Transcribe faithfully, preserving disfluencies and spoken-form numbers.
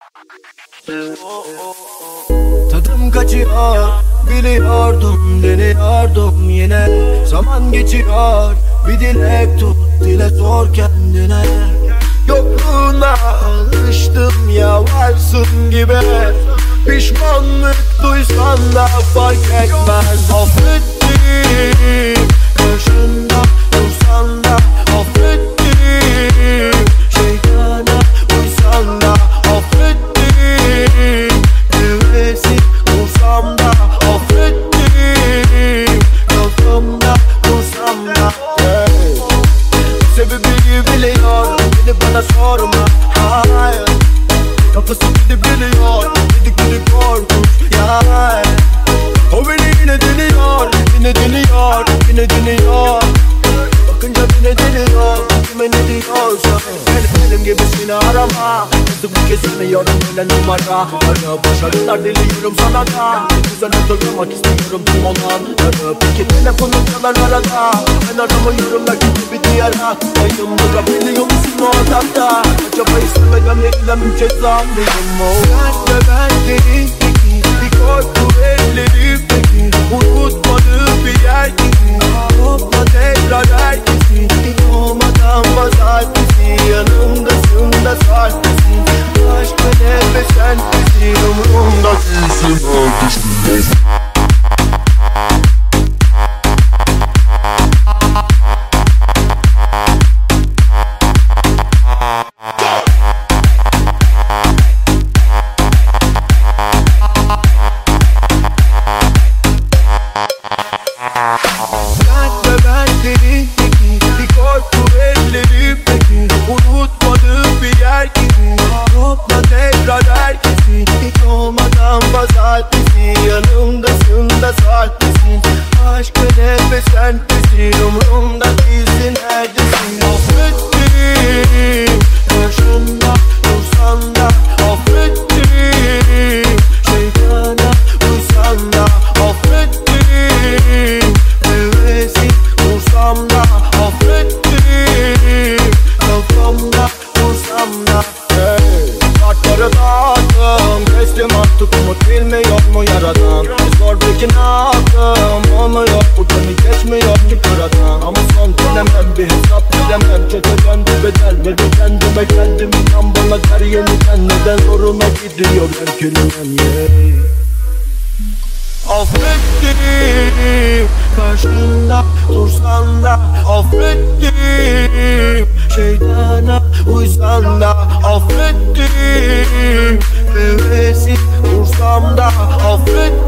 Tadım kaçıyor, biliyordum, deniyordum yine. Zaman geçiyor, bir dilek tut, dile sor kendine. Yokluğuna alıştım ya, varsın gibi. Pişmanlık duysan da fark etmez. Affettim, karşında dursan da affettim. Şeytana uysan da affettim. Nefesi dursam da affettim. Kafamda dursam da hey. Sebebi biliyor, beni bana sorma, hayır. Kafası gidip biliyor, gidip gidip korkunç ya. O beni yine deniyor, yine deniyor, yine deniyor. Bakınca beni deniyor, kime ne diyorsa. Benim, benim gibisini arama. Hızlı bu kez yanıyorum öyle numara. Ara başarılar diliyorum sana da. Güzel hatırlamak istiyorum tüm olanları. Peki telefonun çalar arada. Ben aramıyorum belki bir diyara. Ayım durabiliyor musun o adamda? Acaba istemeden verilen bir ceza mıyım o? Sen ve ben değil peki. Bir korku ellerimdeki. Unutmadığım bir yer gibi. Topla tekrar herkesi. Hiç olmadan pazartesi. Yanımdasın da sarkısın. Aşk ve nefes sentesin. Umurumda değilsin herkesin. Affettim, karşında dursan da affettim. Şeytana uysan da affettim. Hevesi dursam da affettim.